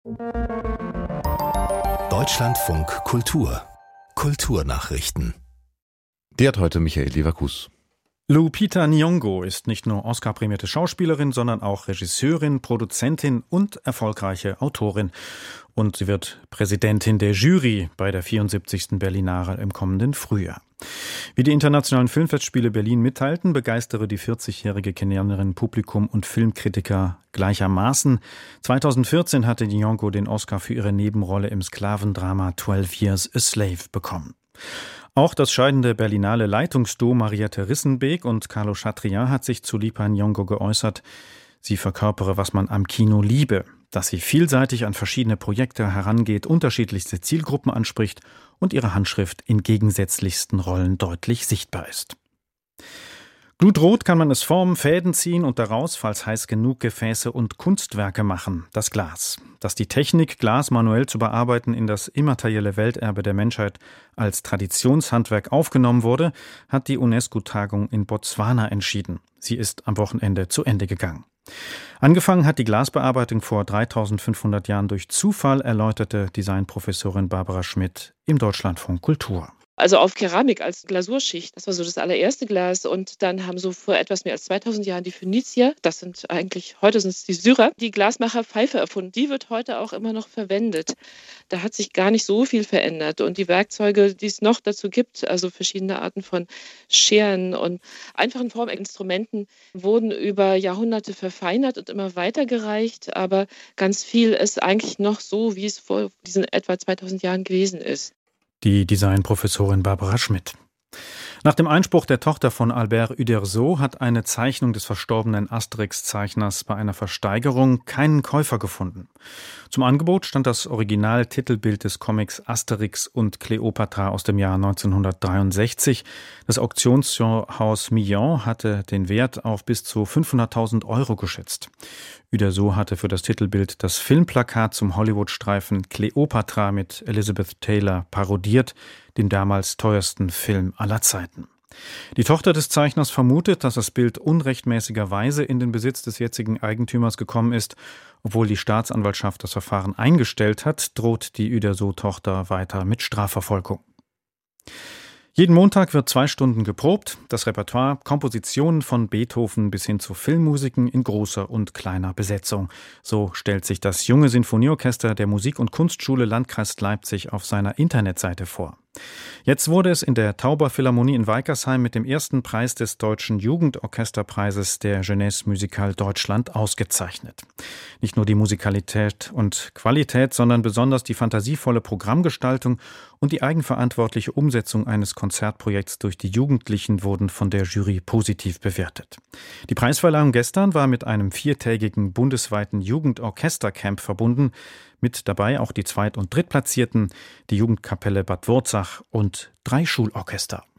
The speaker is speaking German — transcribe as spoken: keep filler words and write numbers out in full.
Deutschlandfunk Kultur Kulturnachrichten. Der hat heute Michael Leverkus. Lupita Nyong'o ist nicht nur Oscar-prämierte Schauspielerin, sondern auch Regisseurin, Produzentin und erfolgreiche Autorin. Und sie wird Präsidentin der Jury bei der vierundsiebzigsten Berlinale im kommenden Frühjahr. Wie die Internationalen Filmfestspiele Berlin mitteilten, begeistere die vierzigjährige Kenianerin Publikum und Filmkritiker gleichermaßen. zweitausendvierzehn hatte Nyong'o den Oscar für ihre Nebenrolle im Sklavendrama twelve Years a Slave bekommen. Auch das scheidende Berlinale Leitungsduo Mariette Rissenbeek und Carlo Chatrian hat sich zu Lupita Nyong'o geäußert. Sie verkörpere, was man am Kino liebe, dass sie vielseitig an verschiedene Projekte herangeht, unterschiedlichste Zielgruppen anspricht und ihre Handschrift in gegensätzlichsten Rollen deutlich sichtbar ist. Glutrot kann man es formen, Fäden ziehen und daraus, falls heiß genug, Gefäße und Kunstwerke machen, das Glas. Dass die Technik, Glas manuell zu bearbeiten, in das immaterielle Welterbe der Menschheit als Traditionshandwerk aufgenommen wurde, hat die UNESCO-Tagung in Botswana entschieden. Sie ist am Wochenende zu Ende gegangen. Angefangen hat die Glasbearbeitung vor dreitausendfünfhundert Jahren durch Zufall, erläuterte Designprofessorin Barbara Schmidt im Deutschlandfunk Kultur. Also auf Keramik als Glasurschicht. Das war so das allererste Glas. Und dann haben so vor etwas mehr als zweitausend Jahren die Phönizier, das sind eigentlich, heute sind es die Syrer, die Glasmacherpfeife erfunden. Die wird heute auch immer noch verwendet. Da hat sich gar nicht so viel verändert. Und die Werkzeuge, die es noch dazu gibt, also verschiedene Arten von Scheren und einfachen Forminstrumenten, wurden über Jahrhunderte verfeinert und immer weitergereicht. Aber ganz viel ist eigentlich noch so, wie es vor diesen etwa zweitausend Jahren gewesen ist. Die Designprofessorin Barbara Schmidt. Nach dem Einspruch der Tochter von Albert Uderzo hat eine Zeichnung des verstorbenen Asterix-Zeichners bei einer Versteigerung keinen Käufer gefunden. Zum Angebot stand das Original-Titelbild des Comics Asterix und Kleopatra aus dem Jahr neunzehnhundertdreiundsechzig. Das Auktionshaus Millon hatte den Wert auf bis zu fünfhunderttausend Euro geschätzt. Uderzo hatte für das Titelbild das Filmplakat zum Hollywood-Streifen Kleopatra mit Elizabeth Taylor parodiert, dem damals teuersten Film aller Zeiten. Die Tochter des Zeichners vermutet, dass das Bild unrechtmäßigerweise in den Besitz des jetzigen Eigentümers gekommen ist. Obwohl die Staatsanwaltschaft das Verfahren eingestellt hat, droht die Uderzo-Tochter weiter mit Strafverfolgung. Jeden Montag wird zwei Stunden geprobt. Das Repertoire, Kompositionen von Beethoven bis hin zu Filmmusiken in großer und kleiner Besetzung. So stellt sich das junge Sinfonieorchester der Musik- und Kunstschule Landkreis Leipzig auf seiner Internetseite vor. Jetzt wurde es in der Tauber Philharmonie in Weikersheim mit dem ersten Preis des Deutschen Jugendorchesterpreises der Jeunesse Musicale Deutschland ausgezeichnet. Nicht nur die Musikalität und Qualität, sondern besonders die fantasievolle Programmgestaltung und die eigenverantwortliche Umsetzung eines Konzertprojekts durch die Jugendlichen wurden von der Jury positiv bewertet. Die Preisverleihung gestern war mit einem viertägigen bundesweiten Jugendorchestercamp verbunden, mit dabei auch die Zweit- und Drittplatzierten, die Jugendkapelle Bad Wurzach und drei Schulorchester.